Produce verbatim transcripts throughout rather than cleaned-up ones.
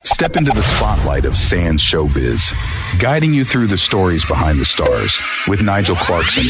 Step into the spotlight of Sans Showbiz, guiding you through the stories behind the stars with Nigel Clarkson.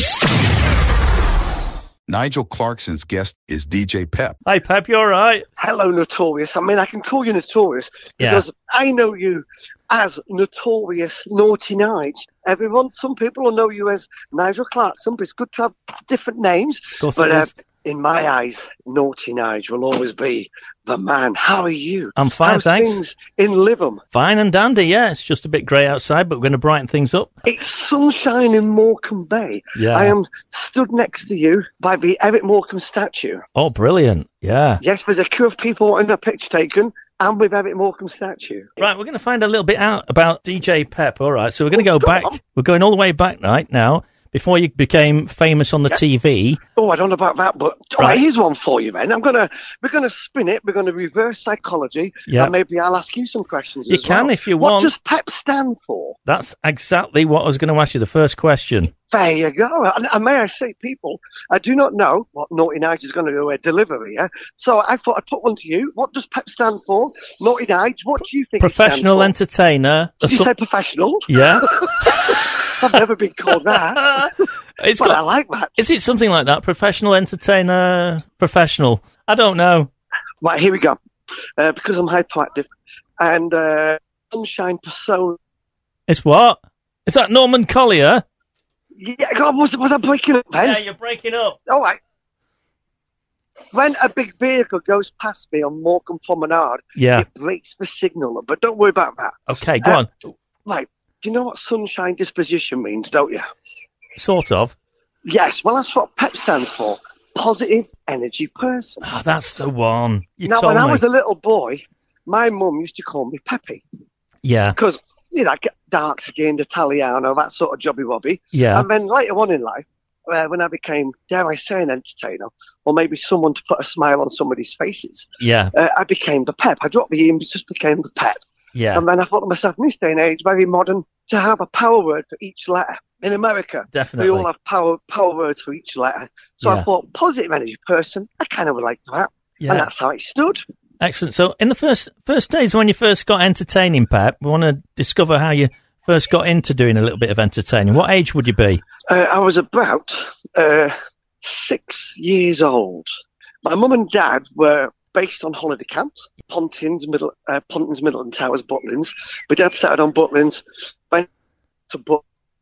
Nigel Clarkson's guest is D J Pep. Hi, Pep, you all right? Hello, Notorious. I mean, I can call you Notorious because yeah. I know you as Notorious Naughty Nige. Everyone, some people will know you as Nigel Clarkson, but it's good to have different names. Of course but it uh, is. in my eyes, Naughty Nige will always be the man. How are you? I'm fine, How's thanks. Things in Lytham? Fine and dandy, yeah. It's just a bit grey outside, but we're going to brighten things up. It's sunshine in Morecambe Bay. Yeah. I am stood next to you by the Eric Morecambe statue. Oh, brilliant. Yeah. Yes, there's a queue of people wanting a picture taken, and with Eric Morecambe statue. Right, we're going to find a little bit out about D J Pep, all right? So we're going to Oh, go go back. on. We're going all the way back right now, before you became famous on the Yeah. T V. Oh, I don't know about that, but all Right. right, here's one for you, then. I'm gonna we're gonna spin it. We're gonna reverse psychology, Yeah. and maybe I'll ask you some questions. You as can well. if you what want. What does PEP stand for? That's exactly what I was going to ask you, the first question. There you go. And, and may I say, people, I do not know what Naughty Nige is going to uh, deliver here, so I thought I'd put one to you. What does PEP stand for? Naughty Nige, what do you think? Professional it stands for? entertainer. Did you So- say professional? Yeah. I've never been called that. It's But got- I like that. Is it something like that? Professional entertainer, professional? I don't know. Right, here we go. Uh, because I'm hyperactive and uh, sunshine persona. It's what? Is that Norman Collier? Yeah, God, was, was I breaking up then? Yeah, you're breaking up. All right. When a big vehicle goes past me on Morecambe Promenade, Yeah. it breaks the signal. But don't worry about that. Okay, go Uh, on. Right. Do you know what sunshine disposition means, don't you? Sort of. Yes. Well, that's what PEP stands for. Positive energy person. Oh, that's the one. You now, told when me. I was a little boy, my mum used to call me Peppy Yeah, because, you know, dark-skinned, Italiano, that sort of jobby-wobby. yeah, And then later on in life, uh, when I became, dare I say, an entertainer, or maybe someone to put a smile on somebody's faces, yeah, uh, I became the Pep. I dropped the E and just became the Pep. yeah. And then I thought to myself, in this day and age, very modern, to have a power word for each letter. In America, Definitely. we all have power power words for each letter. So Yeah. I thought, positive energy person, I kind of would like that. Yeah. And that's how it stood. Excellent. So, in the first first days when you first got entertaining, Pep, we want to discover how you first got into doing a little bit of entertaining. What age would you be? Uh, I was about uh, six years old. My mum and dad were based on holiday camps, Pontins, Middle, uh, Pontins, Middleton Towers, Butlins. My dad started on Butlins, went to But.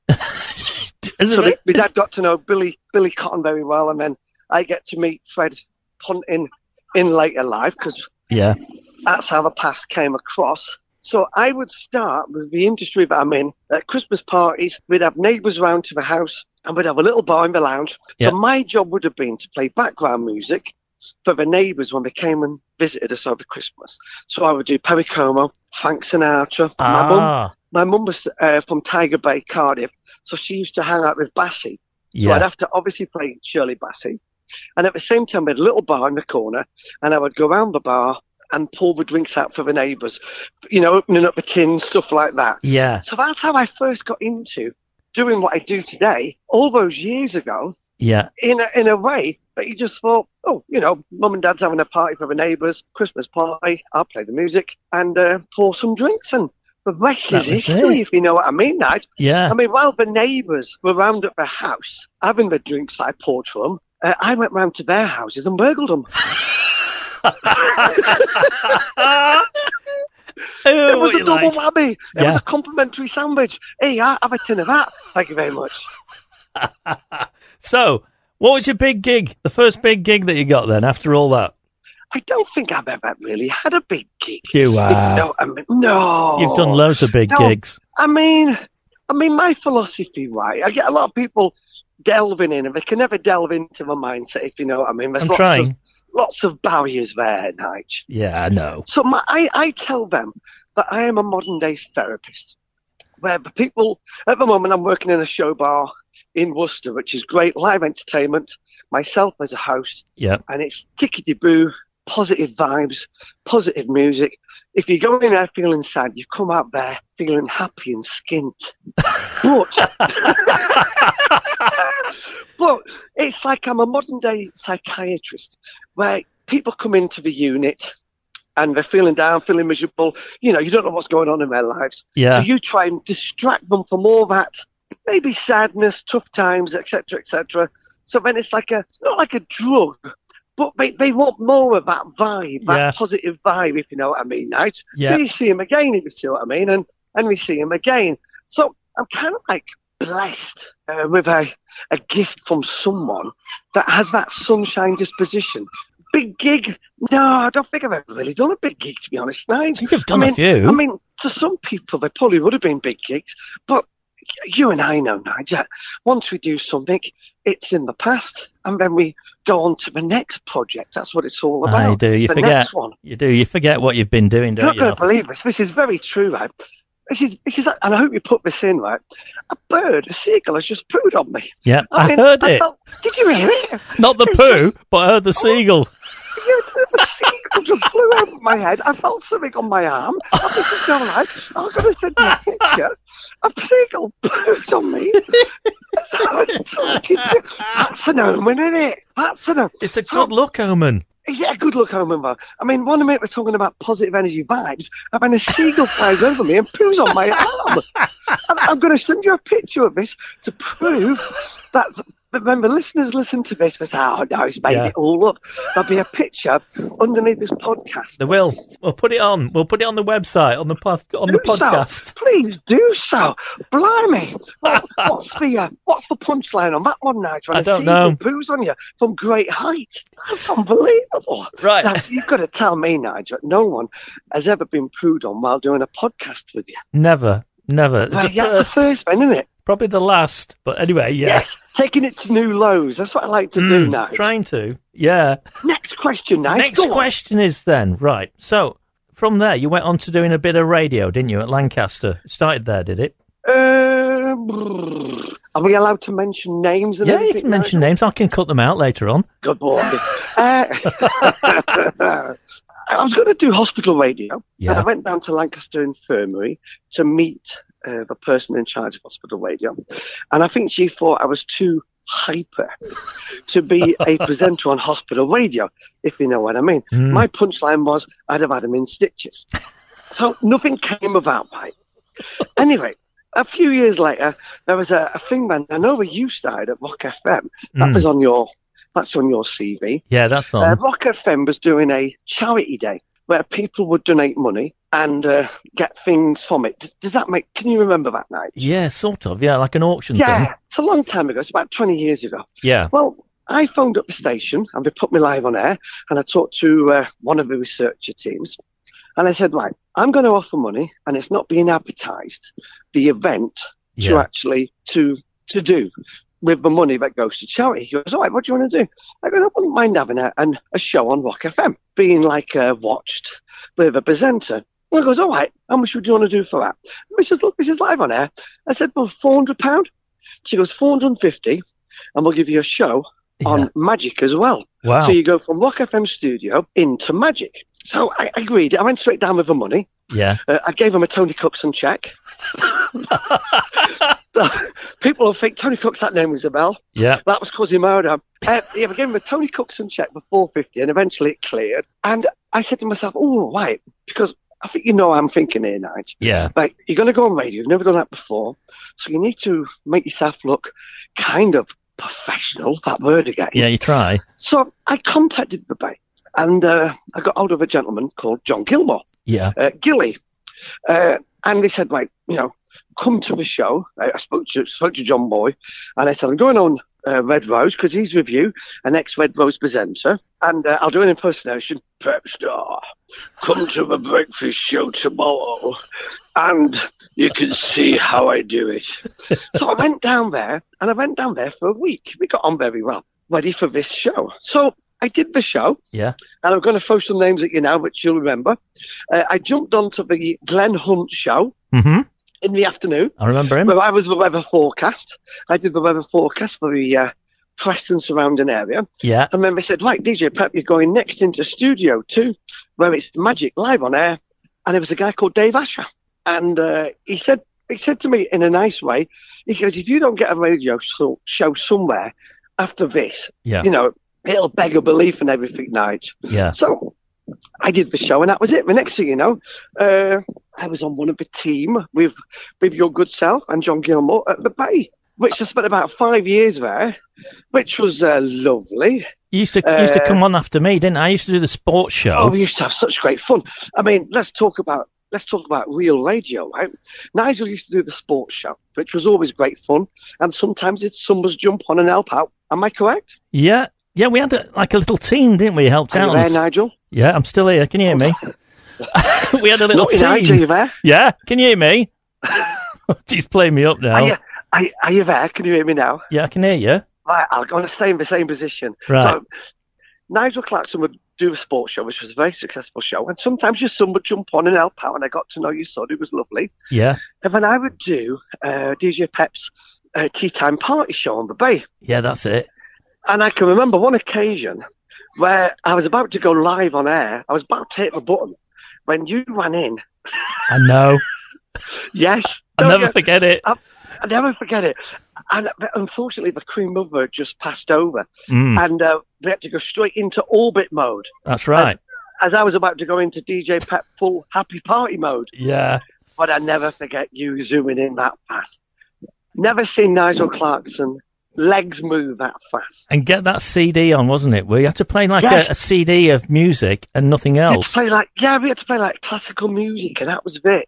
Isn't So my, it? my dad got to know Billy Billy Cotton very well, and then I get to meet Fred Pontin in later life because Yeah, that's how the past came across. So I would start with the industry that I'm in. At Christmas parties, we'd have neighbours round to the house, and we'd have a little bar in the lounge. Yeah. So my job would have been to play background music for the neighbours when they came and visited us over Christmas. So I would do Perry Como, Frank Sinatra. My mum, ah, my mum was uh, from Tiger Bay, Cardiff, so she used to hang out with Bassey. So yeah, I'd have to obviously play Shirley Bassey. And at the same time, we had a little bar in the corner, and I would go around the bar and pour the drinks out for the neighbours, you know, opening up the tins, stuff like that. yeah, So that's how I first got into doing what I do today, all those years ago, yeah. in a, in a way that you just thought, oh, you know, mum and dad's having a party for the neighbours, Christmas party, I'll play the music and uh, pour some drinks, and the rest That is was history, it. if you know what I mean, Nige. Yeah. I mean, while the neighbours were round at the house having the drinks I poured for them, uh, I went round to their houses and burgled them. Oh, It was what a you double like. whammy. It Yeah. was a complimentary sandwich. Hey, I have a tin of that. Thank you very much. So, what was your big gig? The first big gig that you got then after all that? I don't think I've ever really had a big gig. You have. No, I mean, no. You've done loads of big No. gigs. I mean, I mean, my philosophy, right? I get a lot of people delving in, and they can never delve into my mindset, if you know what I mean. There's I'm lots trying. Of, lots of barriers there, Nige. Yeah, I know. So my, I, I tell them that I am a modern day therapist, where the people, at the moment, I'm working in a show bar in Worcester, which is great live entertainment, myself as a host, Yeah. and it's tickety-boo, positive vibes, positive music. If you go in there feeling sad, you come out there feeling happy and skint. But, but it's like I'm a modern day psychiatrist, where people come into the unit and they're feeling down, feeling miserable. You know, you don't know what's going on in their lives. Yeah. So you try and distract them from all that, maybe sadness, tough times, et cetera, et cetera. So then it's like a, it's not like a drug, but they, they want more of that vibe, that Yeah. positive vibe, if you know what I mean, right? Yeah. So you see them again, if you see what I mean, and, and we see them again. So I'm kind of like blessed uh, with a, a gift from someone that has that sunshine disposition. Big gig? No, I don't think I've ever really done a big gig, to be honest, Nige. I think you've done I a mean, few. I mean, to some people, they probably would have been big gigs, but you and I know, Nigel, once we do something, it's in the past, and then we go on to the next project. That's what it's all about. I do. You the forget. next one. You do. You forget what you've been doing, You're don't not you? going to believe this. This is very true, right? This is, this is, and I hope you put this in, right? A bird, a seagull, has just pooed on me. Yeah, I, I mean, heard I it. Felt, did you hear it? Not the It's poo, just- but I heard the seagull. Yeah, the seagull just flew over my head. I felt something on my arm. I was just all right. I was going to send you a picture. A seagull pooed on me. I was talking to, that's an omen, isn't it? That's an omen. It's a So- good luck omen. Yeah, good luck, omen, though. I mean, one minute we're talking about positive energy vibes, and then a seagull flies over me and poos on my arm. And I'm going to send you a picture of this to prove that. But when the listeners listen to this, they say, oh, no, he's made Yeah. it all up. There'll be a picture underneath this podcast. They will. We'll put it on. We'll put it on the website, on the pod, on the Do so. podcast. Please do so. Blimey. Well, what's the uh, what's the punchline on that one, Nigel? I A don't seagull know. poos on you from great height. That's unbelievable. Right. Now, you've got to tell me, Nigel, no one has ever been pooed on while doing a podcast with you. Never. Never. It's Well, the that's the first, first one, isn't it? probably the last. But anyway, yeah. Yes. Taking it to new lows. That's what I like to do Mm, now. Trying to. Yeah. Next question, Nigel. Next Go on. question is then, right. So from there, you went on to doing a bit of radio, didn't you, at Lancaster? It started there, did it? Uh, brrr. Are we allowed to mention names and Yeah, you everything, can mention Nigel? names. I can cut them out later on. Good boy. uh, I was going to do hospital radio, Yeah. and I went down to Lancaster Infirmary to meet uh, the person in charge of hospital radio, and I think she thought I was too hyper to be a presenter on hospital radio, if you know what I mean. Mm. My punchline was, I'd have had him in stitches. So nothing came of that, right? Anyway, a few years later, there was a, a thing, man. I know where you started at Rock F M. That Mm. was on your, that's on your C V. Yeah, that's on. Uh, Rock F M was doing a charity day where people would donate money and uh, get things from it. Does, does that make? Can you remember that night? Yeah, sort of. Yeah, like an auction Yeah, thing. it's a long time ago. It's about twenty years ago. Yeah. Well, I phoned up the station and they put me live on air, and I talked to uh, one of the researcher teams, and I said, right, I'm going to offer money, and it's not being advertised, the event to Yeah. actually to to do with the money that goes to charity. He goes, all right, what do you want to do? I go, I wouldn't mind having a, an, a show on Rock F M, being like uh, watched with a presenter. And he goes, all right, how much would you want to do for that? And I says, look, this is live on air. I said, well, four hundred pounds. She goes, four hundred fifty, and we'll give you a show on Yeah. Magic as well. Wow. So you go from Rock F M studio into Magic. So I agreed. I went straight down with the money. Yeah. Uh, I gave him a Tony Cookson check. People will think Tony Cook's, that name rings a bell. Yeah. That was Quasimodo. Uh, yeah, I gave him a Tony Cookson check for four hundred fifty, and eventually it cleared. And I said to myself, oh, right, because I think you know what I'm thinking here, Nige. Yeah. Like, you're going to go on radio. You've never done that before. So you need to make yourself look kind of professional, that word again. Yeah, you try. So I contacted the bank, and uh, I got hold of a gentleman called John Gilmore, Yeah. uh, Gilly. Uh, and they said, like, you know, come to the show. I, I spoke to spoke to John Boy, and I said, I'm going on uh, Red Rose because he's with you, an ex-Red Rose presenter, and uh, I'll do an impersonation. Pep Star, come to the breakfast show tomorrow, and you can see how I do it. So I went down there, and I went down there for a week. We got on very well, ready for this show. So I did the show. Yeah. And I'm going to throw some names at you now, which you'll remember. Uh, I jumped onto the Glenn Hunt show Mm-hmm. in the afternoon, I remember him. where I was the weather forecast. I did the weather forecast for the uh, Preston surrounding area. Yeah. And then they said, right, D J Pep, you're going next into Studio two, where it's Magic live on air. And there was a guy called Dave Asher. And uh, he said he said to me in a nice way, he goes, if you don't get a radio show, show somewhere after this, Yeah. you know, it'll beg a belief and everything, night. Yeah. So I did the show, and that was it. The next thing you know, uh, I was on one of the team with with your good self and John Gilmore at the Bay, which I spent about five years there, which was uh, lovely. You used to uh, used to come on after me, didn't I? I used to do the sports show. Oh, we used to have such great fun. I mean, let's talk about let's talk about real radio, right? Nigel used to do the sports show, which was always great fun, and sometimes it's somebody's jump on and help out. Am I correct? Yeah, yeah. We had a, like a little team, didn't we? Helped Are out. You there, Nigel? Yeah, I'm still here. Can you hear me? We had a little Look, team. Nigel, are you there? Yeah, can you hear me? He's playing me up now. Are you, are, are you there? Can you hear me now? Yeah, I can hear you. Right, I'm going to stay in the same position. Right. So, Nigel Clarkson would do a sports show, which was a very successful show, and sometimes your son would jump on and help out, and I got to know your son. It was lovely. Yeah. And then I would do uh, D J Pep's uh, Tea Time Party show on the Bay. Yeah, that's it. And I can remember one occasion where I was about to go live on air. I was about to hit the button when you ran in. I know. Yes. I'll never you? forget it. I, I never forget it. And unfortunately, the Queen Mother just passed over, Mm. and uh, we had to go straight into orbit mode. That's right. As, as I was about to go into D J Pep full happy party mode. Yeah. But I never forget you zooming in that fast. Never seen Nigel Clarkson legs move that fast. And get that C D on, wasn't it? Where you had to play like Yes. a, a C D of music and nothing We had to else. play like yeah, we had to play like classical music, and that was it.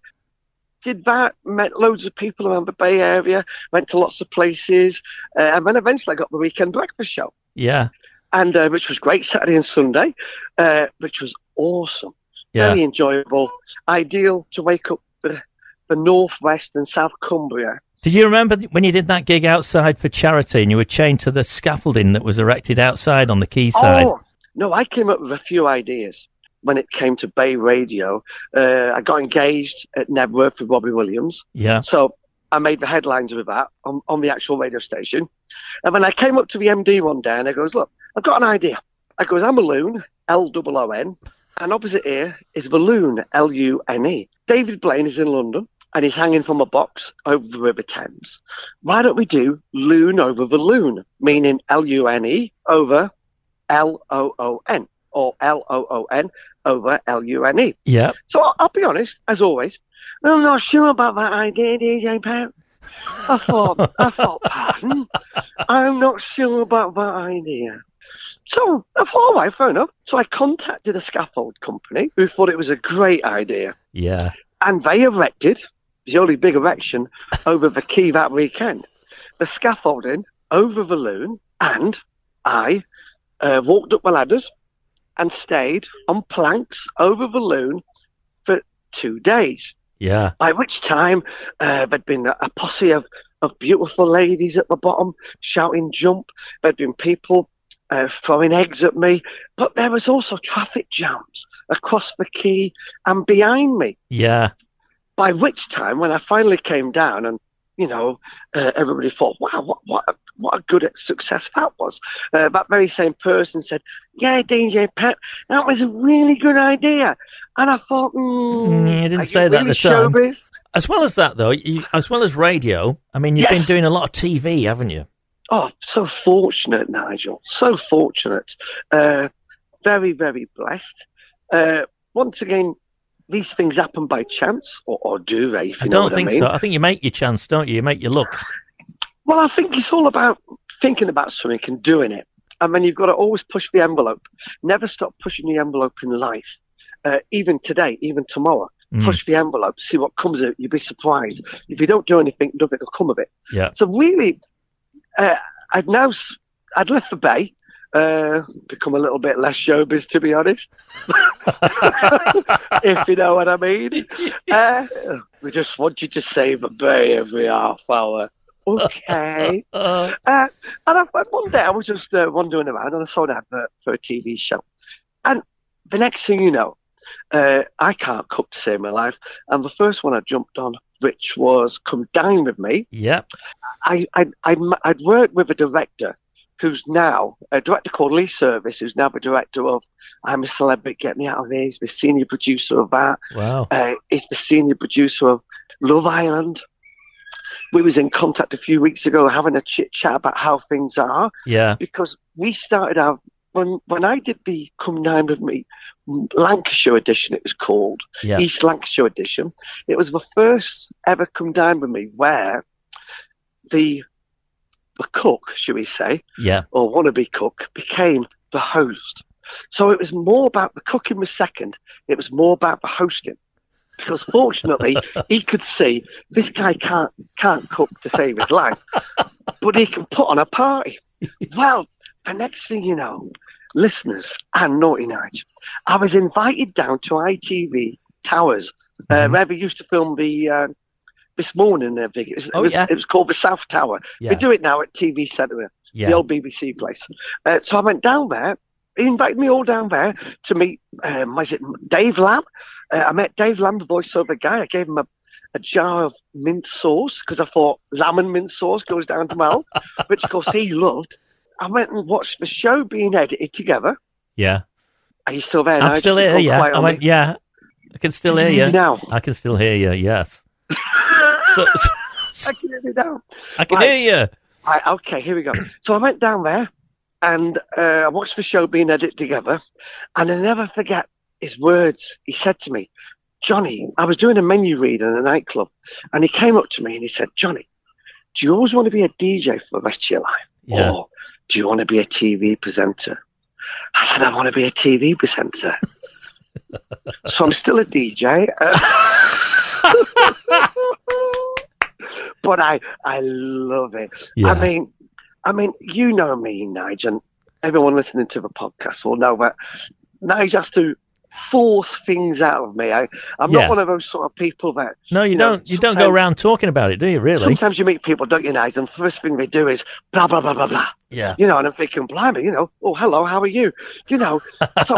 Did that, met loads of people around the Bay Area, went to lots of places, uh, and then eventually I got the weekend breakfast show, Yeah. and uh, which was great Saturday and Sunday, uh, which was awesome, Yeah. very enjoyable, ideal to wake up the the northwest and South Cumbria. Did you remember when you did that gig outside for charity and you were chained to the scaffolding that was erected outside on the quayside? Oh no, I came up with a few ideas. When it came to Bay Radio, uh, I got engaged at Nebworth with Robbie Williams. Yeah. So I made the headlines with that on, on the actual radio station. And then I came up to the M D one day and I goes, look, I've got an idea. I goes, I'm a loon, L O O N, and opposite here is Balloon, L U N E. David Blaine is in London and he's hanging from a box over the River Thames. Why don't we do Loon over the Loon, meaning L U N E over L O O N, or L O O N over L U N E. Yeah. So I'll, I'll be honest, as always, I'm not sure about that idea, D J Pep. I thought, I thought, pardon? I'm not sure about that idea. So I thought, all right, fair enough. So I contacted a scaffold company who thought it was a great idea. Yeah. And they erected the only big erection over the quay that weekend. The scaffolding over the loon, and I uh, walked up the ladders and stayed on planks over the loon for two days. Yeah. By which time uh, there'd been a, a posse of, of beautiful ladies at the bottom shouting jump. There'd been people uh, throwing eggs at me. But there was also traffic jams across the quay and behind me. Yeah. By which time, when I finally came down and, you know, uh, everybody thought, wow, what what a, what a good success that was. Uh, that very same person said, yeah, D J Pep, that was a really good idea. And I thought, mm, Mm, you didn't are say you that really at the time. showbiz? As well as that, though, you, as well as radio, I mean, you've Yes. been doing a lot of T V, haven't you? Oh, so fortunate, Nigel. So fortunate. Uh, very, very blessed. Uh, once again, these things happen by chance, or, or do they? If you I know don't what think I mean. so. I think you make your chance, don't you? You make your luck. Well, I think it's all about thinking about something and doing it. And then you've got to always push the envelope. Never stop pushing the envelope in life. Uh, even today, even tomorrow. Mm. Push the envelope, see what comes of it. You'll be surprised. If you don't do anything, nothing will come of it. Yeah. So really, uh, I'd now, s- I'd left the Bay, uh, become a little bit less showbiz, to be honest. If you know what I mean. Uh, we just want you to save the Bay every half hour. Okay. Uh, Uh, and I, one day I was just uh, wandering around and I saw an advert for a T V show. And the next thing you know, uh, I can't cook to save my life. And the first one I jumped on, which was Come Dine With Me, yeah. I, I, I, I'd worked with a director who's now, a director called Lee Service, who's now the director of I'm a Celebrity, Get Me Out of Here. He's the senior producer of that. Wow. Uh, he's the senior producer of Love Island. We was in contact a few weeks ago having a chit chat about how things are, Yeah. because we started our when when I did the Come Dine With Me Lancashire edition, it was called Yeah. East Lancashire edition. It was the first ever Come Dine With Me where the the cook, should we say, Yeah. or wannabe cook, became the host. So it was more about the cooking was second. It was more about the hosting. Because fortunately, he could see this guy can't can't cook to save his life, but he can put on a party. Well, the next thing you know, listeners and Naughty Nige, I was invited down to I T V Towers, uh, Mhm. where we used to film the uh, This Morning uh, video. It was, Oh, it, was, yeah. it was called the South Tower. Yeah. They do it now at T V Centre, Yeah. the old B B C place. Uh, so I went down there. He invited me all down there to meet, um, was it Dave Lamb? Uh, I met Dave Lamb, the voiceover guy. I gave him a, a jar of mint sauce because I thought lamb and mint sauce goes down to well, which of course he loved. I went and watched the show being edited together. Yeah. Are you still there? I'm Nigel? still You've here, gone yeah. quiet I on went, me. yeah. I can still Can hear you hear you. me now? I can still hear you, yes. so, so- I can hear me now. I can Right. hear you. Right, okay, here we go. So I went down there and uh, I watched the show being edited together, and I never forget his words. He said to me, Johnny, I was doing a menu read in a nightclub, and he came up to me and he said, Johnny, do you always want to be a D J for the rest of your life? Yeah. Or do you want to be a T V presenter? I said, I want to be a T V presenter. So I'm still a D J. Uh, but I, I love it. Yeah. I mean, I mean, you know me, Nige, and everyone listening to the podcast will know that Nige has to force things out of me. I, I'm Yeah. not one of those sort of people that. No, you, you know, don't. You don't go sometimes- around talking about it, do you? Really? Sometimes you meet people, don't you, Nige, and the first thing they do is blah blah blah blah blah. Yeah. You know, and I'm thinking, blimey, you know, oh hello, how are you? You know, so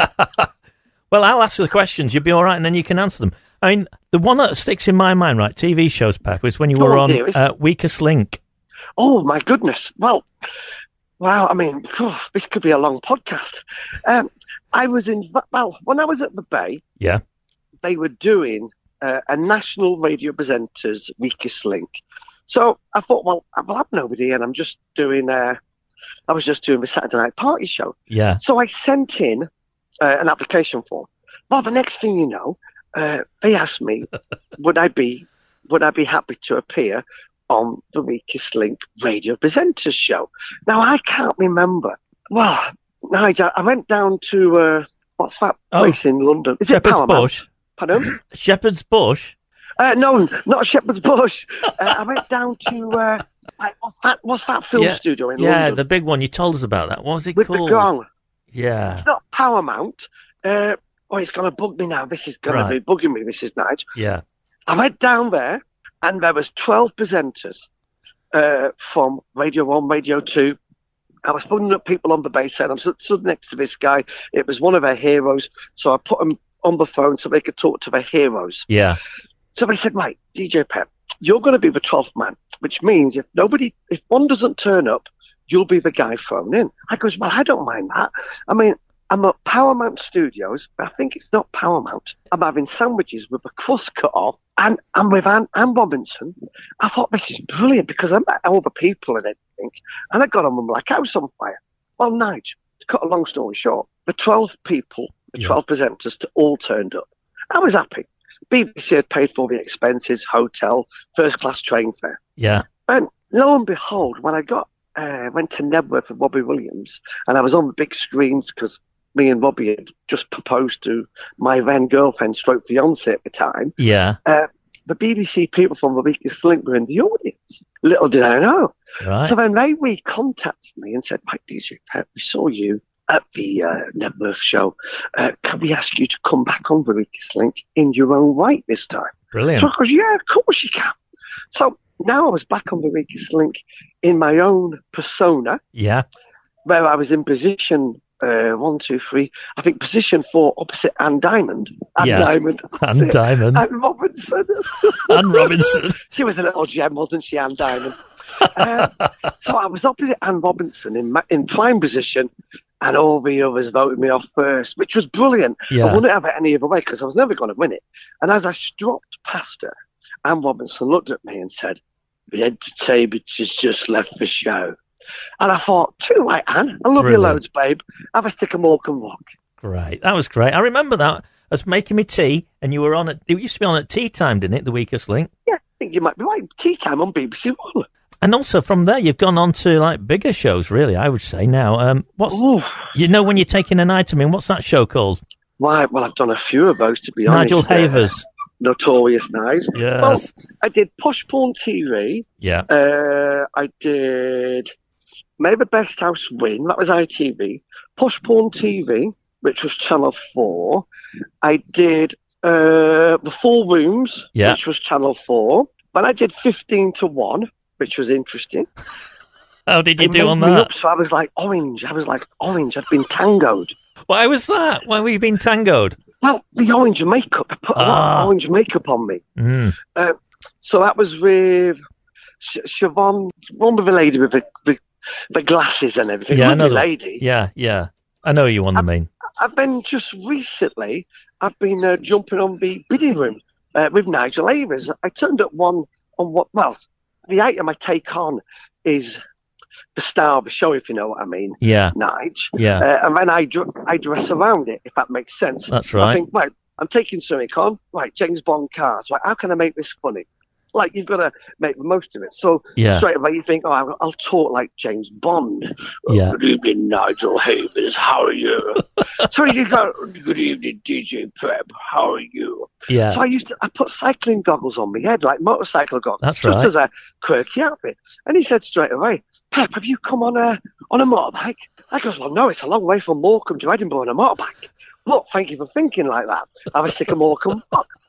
Well, I'll ask the questions. You'll be all right, and then you can answer them. I mean, the one that sticks in my mind, right? T V shows, Pep, was when you Go were on, on dearest. uh, Weakest Link. oh my goodness. Well, wow. I mean, phew, this could be a long podcast. Um, I was in well when I was at the Bay. Yeah. They were doing uh, a national radio presenters Weakest Link. So I thought, well, I'll have nobody, and I'm just doing. Uh, I was just doing the Saturday night party show. Yeah. So I sent in uh, an application form. Well, the next thing you know, uh, they asked me, would I be, would I be happy to appear on the Weakest Link radio presenters show? Now I can't remember. Well, Nigel, I went down to uh, what's that Oh, place in London? Is it Shepherd's Paramount? Bush. Pardon? Shepherd's Bush. Uh, no, not Shepherd's Bush. Uh, I went down to uh, like, what's that? What's that film Yeah. studio in Yeah, London the big one. You told us about that. What was it with called? the gong? Yeah. It's not Paramount. Uh, oh, it's going to bug me now. This is going Right. to be bugging me. This is Nige. Yeah. I went down there, and there was twelve presenters uh, from Radio One, Radio Two. I was putting up people on the base head. I'm stood, stood next to this guy. It was one of their heroes, so I put them on the phone so they could talk to their heroes. Yeah. So they said, "Mate, D J Pep, you're going to be the twelfth man, which means if nobody, if one doesn't turn up, you'll be the guy thrown in." I goes, "Well, I don't mind that. I mean, I'm at Paramount Studios, but I think it's not Paramount. I'm having sandwiches with the crust cut off, and I'm with Anne, Anne Robinson." I thought, this is brilliant because I met all the people and everything, and I got on them like house on fire. Well, Nige, to cut a long story short, the twelve people, the Yeah. twelve presenters, all turned up. I was happy. B B C had paid for the expenses, hotel, first class train fare. Yeah. And lo and behold, when I got uh, went to Nebworth with Robbie Williams, and I was on the big screens because me and Robbie had just proposed to my then girlfriend, stroke fiance at the time. Yeah. Uh, the B B C people from the Weakest Link were in the audience. Little did I know. Right. So then they recontacted me and said, "Mike D J Pep, we saw you at the uh, Nebworth show. Uh, can we ask you to come back on the Weakest Link in your own right this time?" Brilliant. So I goes, "Yeah, of course you can." So now I was back on the Weakest Link in my own persona, Yeah. where I was in position uh, one, two, three. I think position four, opposite Anne Diamond. Anne Yeah. Diamond. that's Anne it. Diamond. Anne Robinson. Anne Robinson. She was a little gem, wasn't she, Anne Diamond? um, so I was opposite Anne Robinson in, ma- in prime position, and all the others voted me off first, which was brilliant. I Yeah. wouldn't have it any other way because I was never going to win it. And as I stropped past her, Anne Robinson looked at me and said, "The entertainment has just left the show." And I thought, too right, Anne, I love Brilliant. you loads, babe. Have a stick of Morecambe Rock. Great. That was great. I remember that. I was making me tea, and you were on at, it used to be on at tea time, didn't it, The Weakest Link? Yeah, I think you might be right. Tea time on B B C One. And also from there, you've gone on to like bigger shows, really, I would say now. Um, what's, Ooh. you know, when you're taking an item in, what's that show called? Why? Well, I've done a few of those, to be Nigel honest. Havers. Uh, Notorious Knives. Yes. Well, I did Push Porn T V. Yeah. Uh, I did Maybe Best House Win. That was I T V. Push Porn T V, which was Channel four. I did uh, The Four Rooms, Yeah. which was Channel four. But I did fifteen to one, which was interesting. How did you It do made on me that? Up, so I was like orange. I was like orange. I'd been tangoed. Why was that? Why were you being tangoed? Well, the orange makeup. I put a lot Ah. of orange makeup on me. Mm. Uh, so that was with Sh- Siobhan, one with the lady with the, the, the glasses and everything. Yeah, I Lovely know the- lady. Yeah, yeah. I know you on the main. I've been just recently, I've been uh, jumping on the bidding room uh, with Nigel Havers. I turned up one on what, well, the item I take on is the star of the show, if you know what I mean. Yeah, Nige. yeah. Uh, and then I, dr- I dress around it, if that makes sense. That's I right. think, right, I'm taking something on, right, James Bond cars. Right, how can I make this funny? Like, you've got to make the most of it. So Yeah. straight away you think, oh, I'll, I'll talk like James Bond. Oh, Yeah. good evening, Nigel Havers. How are you? So you go, good evening, D J Prep. How are you? Yeah. So I used to, I put cycling goggles on my head, like motorcycle goggles, That's just right. as a quirky outfit. And he said straight away, Pep, have you come on a on a motorbike? I goes, well, no, it's a long way from Morecambe to Edinburgh on a motorbike. Look, thank you for thinking like that. Have a stick of Morecambe.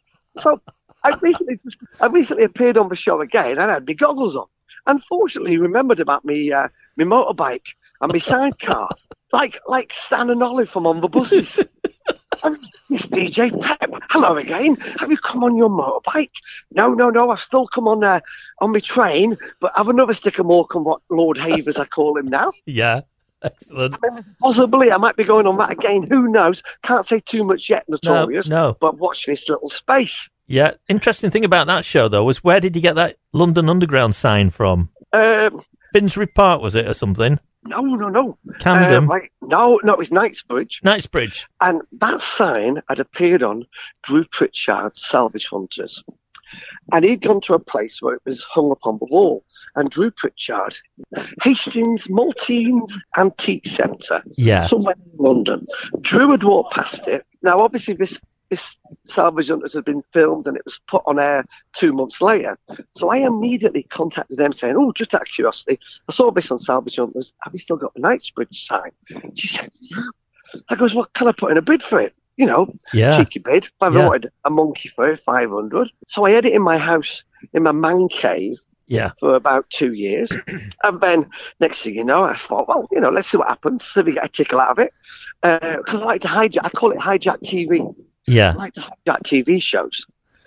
So I recently, I recently appeared on the show again and I had my goggles on. Unfortunately, he remembered about me, uh, my motorbike and my sidecar, like like Stan and Olive from On the Buses. Um, Miss D J Pep, hello again. Have you come on your motorbike? No, no, no. I've still come on uh, on my train, but have another stick of Morecambe, what Lord Havers I call him now. Yeah. Excellent. Possibly I might be going on that again. Who knows? Can't say too much yet, Notorious. No, no. But watch this little space. Yeah. Interesting thing about that show, though, was where did you get that London Underground sign from? Um, Finsbury Park, was it, or something? no, no, no. Camden. Uh, right. No, no, it's Knightsbridge. Knightsbridge. And that sign had appeared on Drew Pritchard's Salvage Hunters. And he'd gone to a place where it was hung up on the wall. And Drew Pritchard, Hastings Maltines Antique Centre, Yeah. somewhere in London. Drew had walked past it. Now, obviously, this this Salvage Hunters had been filmed and it was put on air two months later. So I immediately contacted them saying, oh, just out of curiosity, I saw this on Salvage Hunters. Have you still got the Knightsbridge sign? She said, yeah. I goes, well, can I put in a bid for it? You know, Yeah. cheeky bid. If I Yeah. wanted a monkey for it, five hundred. So I had it in my house, in my man cave, Yeah. for about two years. And then next thing you know, I thought, well, you know, let's see what happens. See if we get a tickle out of it. Because I like to hijack, I call it hijack T V. Yeah. I like to hijack T V shows.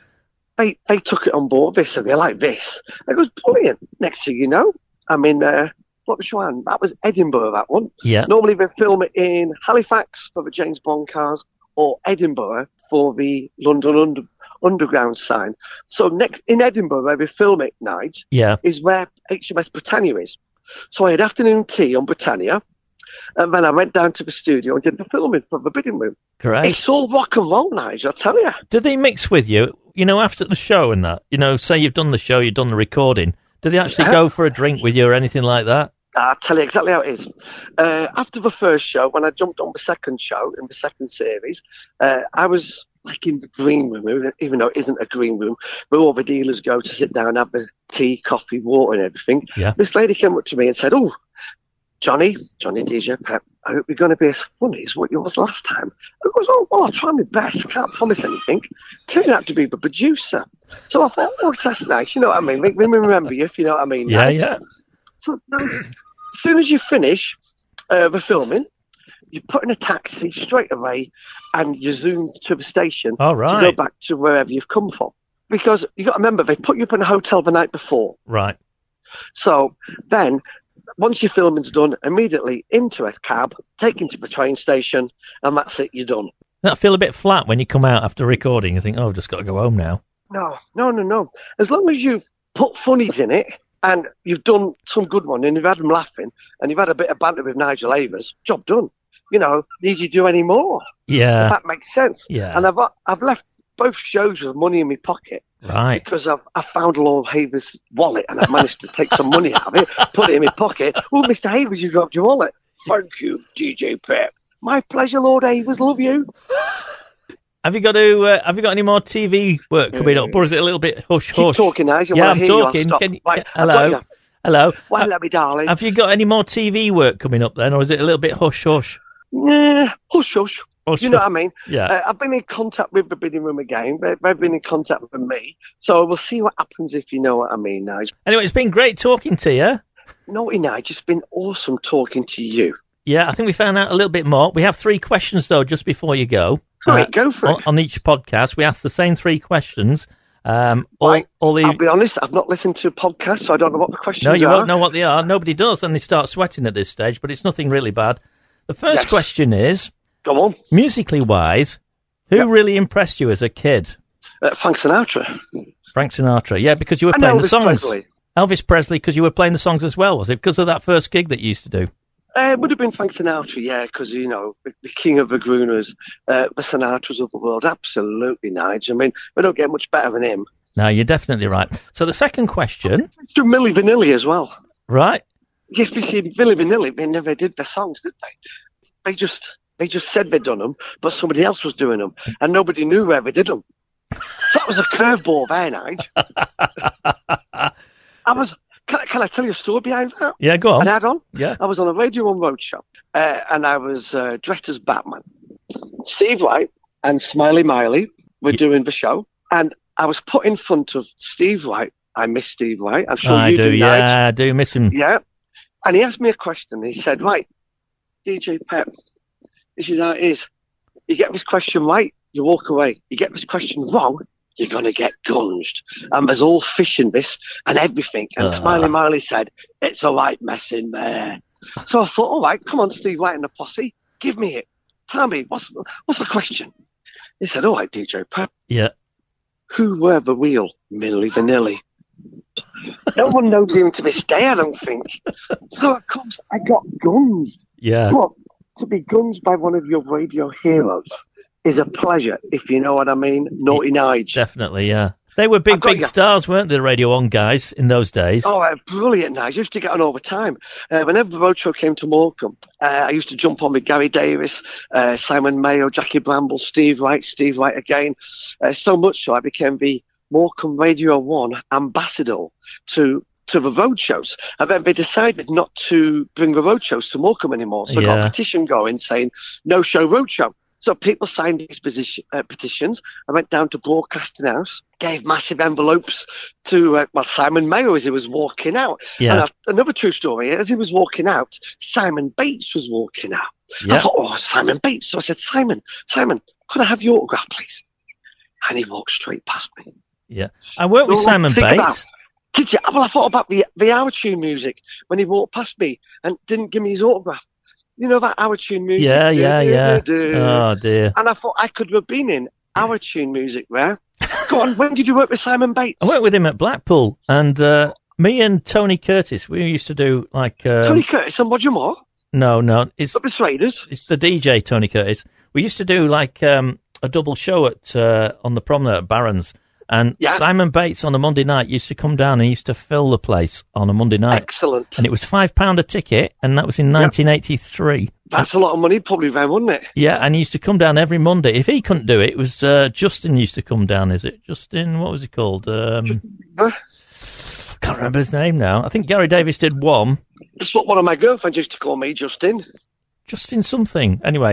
They they took it on board, this, and they like this. It was brilliant. Next thing you know, I'm in, uh, what was one? That was Edinburgh, that one. Yeah. Normally they film it in Halifax for the James Bond cars or Edinburgh for the London under, Underground sign. So next in Edinburgh, where we film it, Nige, Yeah. is where H M S Britannia is. So I had afternoon tea on Britannia, and then I went down to the studio and did the filming for the bidding room. Great. It's all rock and roll, Nige, I tell you. Do they mix with you, you know, after the show and that? You know, say you've done the show, you've done the recording. Do they actually Yeah. go for a drink with you or anything like that? I'll tell you exactly how it is. Uh, after the first show, when I jumped on the second show in the second series, uh, I was like in the green room, even though it isn't a green room, where all the dealers go to sit down, have the tea, coffee, water and everything. Yeah. This lady came up to me and said, oh, Johnny, Johnny D J Pep, I hope you're going to be as funny as what you was last time. I goes, oh, well, I'll try my best. I can't promise anything. Turned out to be the producer. So I thought, oh, that's nice. You know what I mean? Make me remember you, if you know what I mean. Yeah, Right? yeah. So now, as soon as you finish uh, the filming, you put in a taxi straight away and you zoom to the station All to go right. back to wherever you've come from. Because you got to remember, they put you up in a hotel the night before. Right. So then, once your filming's done, immediately into a cab, taken to the train station, and that's it, you're done. That feel a bit flat when you come out after recording. You think, oh, I've just got to go home now. No, no, no, no. As long as you've put funnies in it, and you've done some good one, and you've had them laughing, and you've had a bit of banter with Nigel Havers, job done. You know, need you do any more? Yeah. If that makes sense. Yeah. And I've I've left both shows with money in my pocket. Right. Because I've I found Lord Havers' wallet, and I've managed to take some money out of it, put it in my pocket. Oh, Mister Havers, you dropped your wallet. Thank you, D J Pep. My pleasure, Lord Havers. Love you. Have you got to? Uh, have you got any more T V work coming up, or is it a little bit hush Keep hush? talking, Nigel. Yeah, When I I'm hear you, I'll talking. stop. Can you, Right, hello, I've got you. hello. Well, Uh, let me, darling. have you got any more T V work coming up then, or is it a little bit hush hush? Nah, hush, hush. Hush, You know hush. what I mean? Yeah. Uh, I've been in contact with the bidding room again. They- They've been in contact with me. So we'll see what happens, if you know what I mean, Nigel. Anyway, it's been great talking to you. Naughty Nigel, it's been awesome talking to you. Yeah, I think we found out a little bit more. We have three questions though, just before you go. Right, Uh, go for on, it. on each podcast, we ask the same three questions. Um, all, Right. all the I'll be honest, I've not listened to a podcast, so I don't know what the questions no, you are. won't know what they are. Nobody does, and they start sweating at this stage. But it's nothing really bad. The first Yes. question is, Go on. musically wise, who Yep. really impressed you as a kid? Uh, Frank Sinatra. Frank Sinatra. Yeah, because you were And playing the Elvis songs. Presley. Elvis Presley, because you were playing the songs as well, was it? Because of that first gig that you used to do. Uh, it would have been Frank Sinatra, yeah, because, you know, the, the king of the crooners, uh, the Sinatras of the world. Absolutely, Nigel. I mean, we don't get much better than him. No, you're definitely right. So the second question, It's to Milli Vanilli as well. right? Yes, you see, Milli Vanilli, they never did their songs, did they? They just they just said they'd done them, but somebody else was doing them, and nobody knew where they did them. So that was a curveball there, Nigel. I was. Can, I- can I tell you a story behind that? Yeah, go on. An add-on? Yeah. I was on a Radio one roadshow, uh, and I was uh, dressed as Batman. Steve Wright and Smiley Miley were Ye- doing the show, and I was put in front of Steve Wright. I miss Steve Wright. I'm sure I you do, do, yeah, Nigel. I do miss him. Yeah. And he asked me a question. He said, right, D J Pep, this is how it is. You get this question right, you walk away. You get this question wrong, you're going to get gunged. And there's all fish in this and everything. And Uh. Smiley Miley said, it's a right mess in there. So I thought, all right, come on, Steve Wright and the posse, give me it. Tell me, what's, what's the question? He said, all right, D J Pep, Yeah. who were the real Milli Vanilli? No one knows him to this day, I don't think. So, of course, I got guns. Yeah. But to be guns by one of your radio heroes is a pleasure, if you know what I mean. Naughty Nige. Definitely, yeah. They were big, I've got big you. stars, weren't they, the Radio one guys in those days? Oh, uh, brilliant, Nige. I used to get on all the time. Uh, whenever the roadshow came to Morecambe, uh, I used to jump on with Gary Davis, uh, Simon Mayo, Jackie Bramble, Steve Wright, Steve Wright again. Uh, so much so I became the Morecambe Radio one ambassador to to the roadshows. And then they decided not to bring the roadshows to Morecambe anymore. So I got Yeah. a petition going saying, no show roadshow. So people signed these position, uh, petitions. I went down to Broadcasting House, gave massive envelopes to uh, well, Simon Mayo as he was walking out. Yeah. And I, another true story, as he was walking out, Simon Bates was walking out. I Yeah. thought, oh, Simon Bates. So I said, Simon, Simon, could I have your autograph, please? And he walked straight past me. Yeah. I worked with Well, Simon think Bates. about- Did you? Well, I thought about the the Our Tune music when he walked past me and didn't give me his autograph. You know that Our Tune music? Yeah, Du- yeah, du- yeah. du- du. Oh, dear. And I thought I could have been in Our Tune music there. Go on, when did you work with Simon Bates? I worked with him at Blackpool, and uh, me and Tony Curtis, we used to do like... Um, Tony Curtis and Roger Moore, No, no, it's, the Persuaders. it's the D J, Tony Curtis. We used to do like um, a double show at uh, on the promenade at Barron's. And Yeah. Simon Bates on a Monday night used to come down and used to fill the place on a Monday night. Excellent. And it was five pounds a ticket, and that was in nineteen eighty-three. That's a lot of money, probably then, wouldn't it? Yeah, and he used to come down every Monday. If he couldn't do it, it was uh, Justin used to come down, is it? Justin, what was he called? Um, Huh? can't remember his name now. I think Gary Davis did one. That's what one of my girlfriends used to call me, Justin. Justin something. Anyway,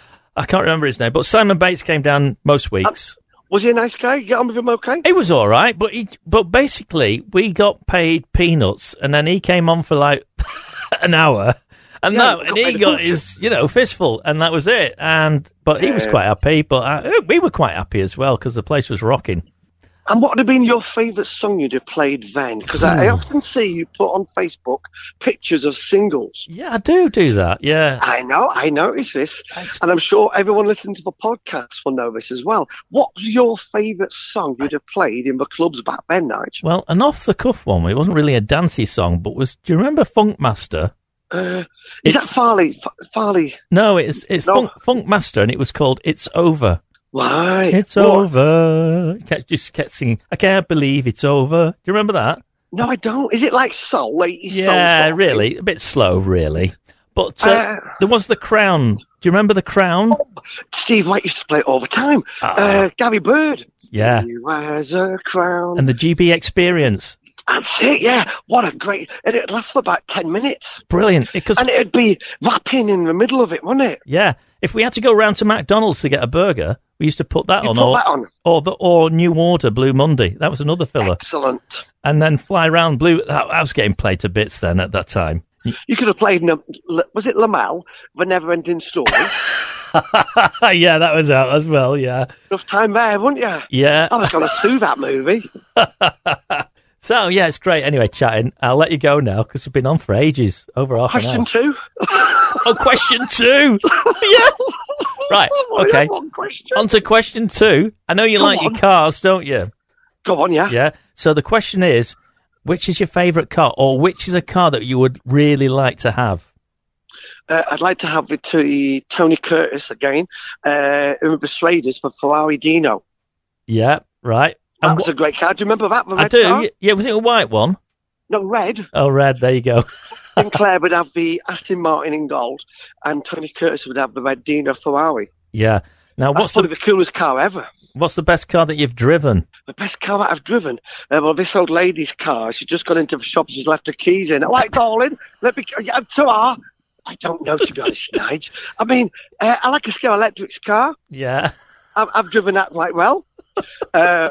I can't remember his name. But Simon Bates came down most weeks. Was he a nice guy? Get on with him okay? It was all right, but he, but basically we got paid peanuts, and then he came on for like an hour, and Yeah, that we and got he paid a got fortune. his you know fistful, and that was it. And but he was Yeah. quite happy, but uh, we were quite happy as well because the place was rocking. And what would have been your favourite song you'd have played then? Because I, I often see you put on Facebook pictures of singles. Yeah, I do do that, yeah. I know, I noticed this. That's- And I'm sure everyone listening to the podcast will know this as well. What was your favourite song you'd have played in the clubs back then, Nigel? Well, an off-the-cuff one. It wasn't really a dancey song, but was... Do you remember Funk Master? Uh, is It's- that Farley? F- Farley? No, it's it's No. Funk, Funk Master, and it was called It's Over. Why? It's What? over. Kept, just kept singing, I can't believe it's over. Do you remember that? No, I don't. Is it like soul? eighties soul Yeah, sort of really. A bit slow, really. But uh, Uh, there was The Crown. Do you remember The Crown? thing? Steve White used to play it all the time. Ah. Uh, Gary Bird. Yeah. He wears a crown. And the G B Experience. That's it, yeah. What a great... And it lasts for about ten minutes. Brilliant. Because, And it'd be rapping in the middle of it, wouldn't it? yeah, if we had to go round to McDonald's to get a burger, we used to put that You on. put Or, that on. or, the, or New Order, Blue Monday. That was another filler. Excellent. And then Fly Round Blue. That, I was getting played to bits then at that time. You could have played... In a, was it Lamel? The Never-Ending Story? Yeah, that was out as well, yeah. Enough time there, wouldn't you? Yeah. I was going to sue that movie. So, yeah, it's great. Anyway, chatting. I'll let you go now because we've been on for ages. Over half an hour. Question two? Oh, question two. Yeah. Right. Oh, Okay. yeah, one question. On to question two. I know you Go like on. your cars, don't you? Go on, yeah. Yeah. So the question is, which is your favourite car, or which is a car that you would really like to have? Uh, I'd like to have it to Tony Curtis again. Uh, Uma Persuaders for Ferrari Dino. Yeah. Right. That And was wh- a great car. Do you remember that? The I red do. car? y- Yeah. Was it a white one? No, red. Oh, red. There you go. Sinclair would have the Aston Martin in gold, and Tony Curtis would have the red Dino Ferrari. Yeah. Now, That's what's probably the the coolest car ever. what's the best car that you've driven? The best car that I've driven. Uh, well, this old lady's car. She's just gone into the shop. She's left her keys in. All right, darling. Let me. Yeah, to her. I don't know, to be honest, Nige. I mean, uh, I like a Scale Electric's car. Yeah. I've, I've driven that quite well. Uh,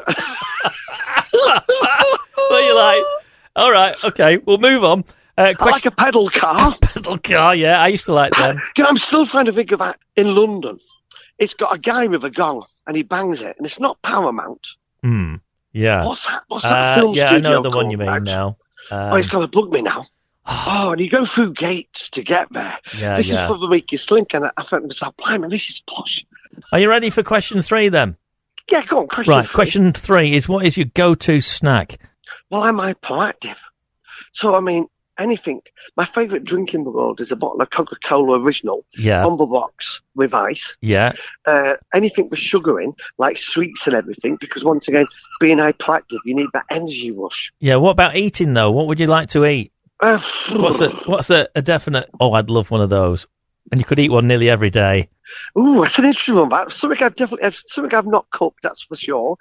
What you like? All right. Okay. We'll move on. Uh, I like question. a pedal car. Pedal car. Yeah, I used to like them. You know, I'm still trying to think of that in London. It's got a guy with a gong and he bangs it, and it's not Paramount. Hmm. Yeah. What's that? What's that Uh, film yeah, I studio know the one called, you mean Max? now. Oh, it's Um, going to bug me now. Oh, and you go through gates to get there. yeah, this yeah. is for the weakest link, and I thought to myself, blimey, this is posh. Are you ready for question three then? Yeah, go on, question Right. three. Question three is, what is your go-to snack? Well, I'm hyperactive. So, I mean, anything. My favourite drink in the world is a bottle of Coca-Cola Original Yeah. on the rocks with ice. Yeah. Uh, anything with sugar in, like sweets and everything, because once again, being hyperactive, you need that energy rush. Yeah. What about eating though? What would you like to eat? Uh, What's a what's a, a definite? Oh, I'd love one of those. And you could eat one nearly every day. Ooh, that's an interesting one. That something I've definitely, something I've not cooked. That's for sure.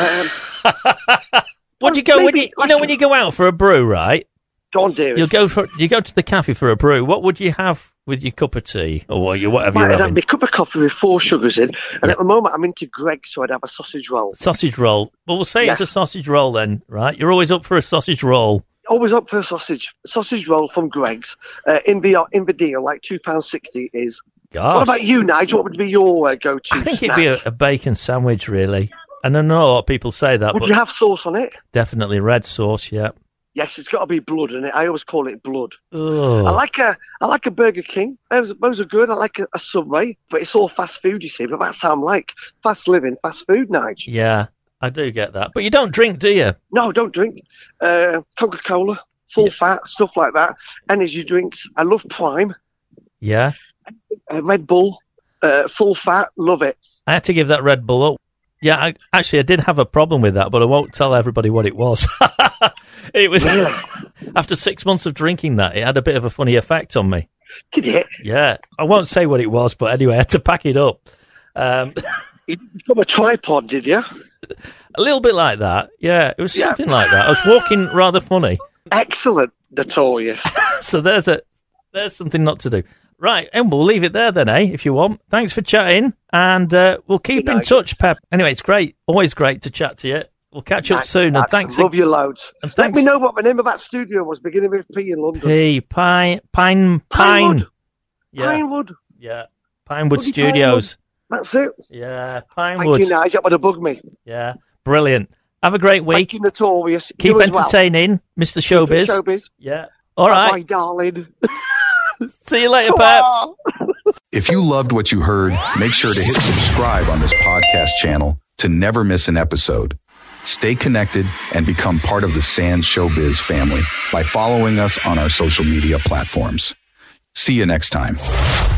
Um, What do you go when maybe you you know when you go out for a brew, right? Go on, dearest. You'll go for you go to the cafe for a brew. What would you have with your cup of tea or what you whatever Right, you're I'd have having? my cup of coffee with four sugars in, and Yeah. at the moment I'm into Greg's, so I'd have a sausage roll. Sausage roll. Well, we'll say it's Yes. a sausage roll then, right? You're always up for a sausage roll. Always up for a sausage. Sausage roll from Greg's. Uh, in the in the deal, like two pounds sixty is. Gosh. What about you, Nigel? What would be your uh, go-to I think snack? it'd be a, a bacon sandwich, really. And I know a lot of people say that, Would but you have sauce on it? definitely red sauce, yeah. Yes, it's got to be blood in it. I always call it blood. I Ugh. like a I like a Burger King. Those, those are good. I like a, a Subway, but it's all fast food, you see. But that's how I'm like. Fast living, fast food, Nigel. Yeah, I do get that. But you don't drink, do you? No, don't drink. Uh, Coca-Cola, full Yeah. fat, stuff like that. Energy drinks. I love Prime. Yeah. Uh, Red Bull, uh, full fat. Love it. I had to give that Red Bull up. Yeah, I, actually, I did have a problem with that, but I won't tell everybody what it was. It was Really? after six months of drinking that, it had a bit of a funny effect on me. Did it? Yeah, I won't say what it was, but anyway, I had to pack it up. Um, You got a tripod, did you? a little bit like that. Yeah, it was Yeah. something like that. I was walking rather funny. Excellent, Notorious. So there's a there's something not to do. Right, and we'll leave it there then, eh, if you want. Thanks for chatting, and uh, we'll keep Good in night. touch, Pep. Anyway, it's great. Always great to chat to you. We'll catch up Nice. soon, and That's- thanks. Love you loads. And Let thanks. me know what the name of that studio was, beginning with P in London. P, Pine, Pine, Pine. Pinewood. Yeah, Pinewood. yeah. Pinewood Bloody Studios. That's it. Yeah, Thank Pinewood. you, Nigel. That would have bugged me. Yeah, brilliant. Have a great week. Thank you, Notorious. Keep You as well. entertaining, Mister Showbiz. Showbiz. Yeah. All right. Bye, darling. See you later, Pat. If you loved what you heard, make sure to hit subscribe on this podcast channel to never miss an episode. Stay connected and become part of the Sands Showbiz family by following us on our social media platforms. See you next time.